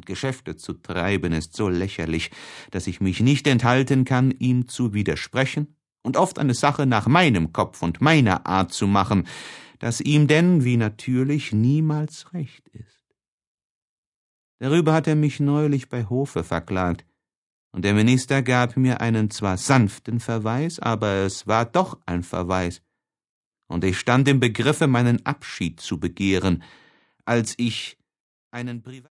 und Geschäfte zu treiben, ist so lächerlich, dass ich mich nicht enthalten kann, ihm zu widersprechen und oft eine Sache nach meinem Kopf und meiner Art zu machen, das ihm denn, wie natürlich, niemals recht ist. Darüber hat er mich neulich bei Hofe verklagt, und der Minister gab mir einen zwar sanften Verweis, aber es war doch ein Verweis, und ich stand im Begriffe, meinen Abschied zu begehren, als ich einen